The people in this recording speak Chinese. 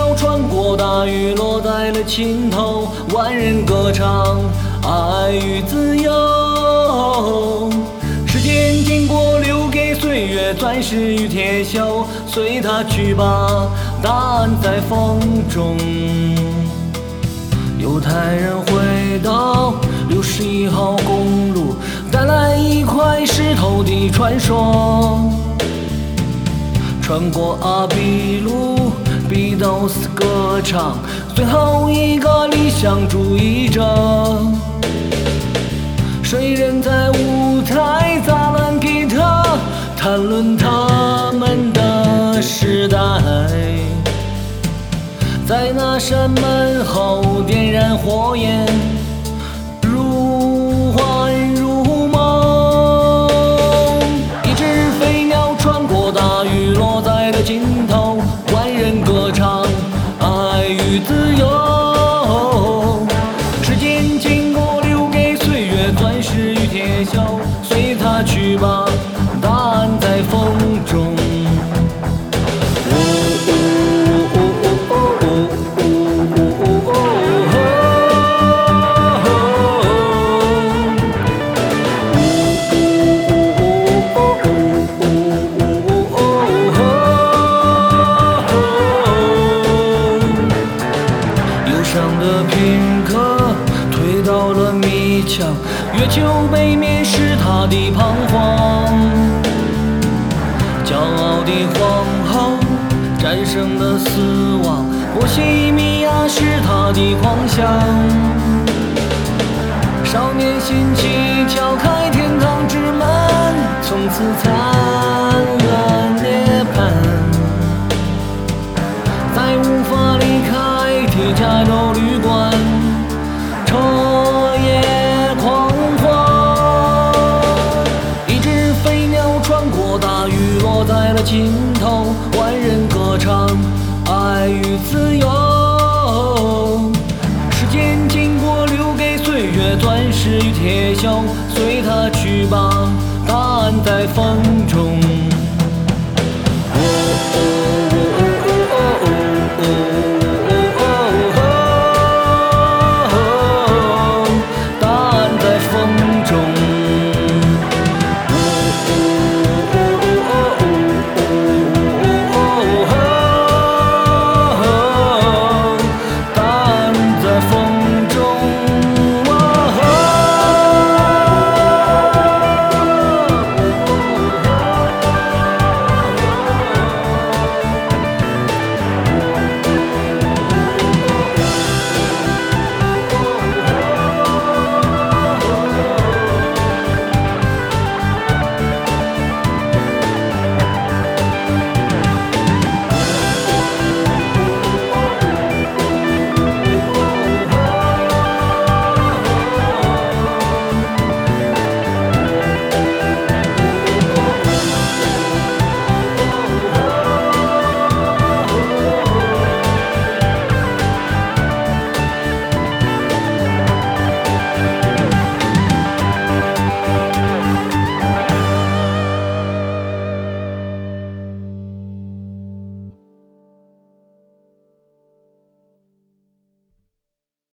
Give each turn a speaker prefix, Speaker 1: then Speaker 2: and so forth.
Speaker 1: 鸟穿过大雨，落在了尽头，万人歌唱，爱与自由。时间经过，留给岁月钻石与铁锈，随它去吧，答案在风中。犹太人回到61号公路，带来一块石头的传说。穿过阿比路，比斗斯歌唱，最后一个理想主义者。谁人在舞台砸烂吉他，谈论他们的时代。在那扇门后点燃火焰，如幻如梦。一只飞鸟穿过大雨，落在了尽头，万人歌唱，爱与自由。时间经过，留给岁月钻石与铁锈，随它去吧，答案在风中。的片刻推到了迷墙，月球背面是他的彷徨。骄傲的皇后战胜了死亡，波西米亚是他的狂想。少年心气敲开天堂之门，从此灿烂涅槃，再无法离开提加州旅馆，彻夜狂欢。一只飞鸟穿过大雨，落在了尽头，万人歌唱，爱与自由。时间经过，留给岁月钻石与铁锈，随它去吧，答案在风中。哦哦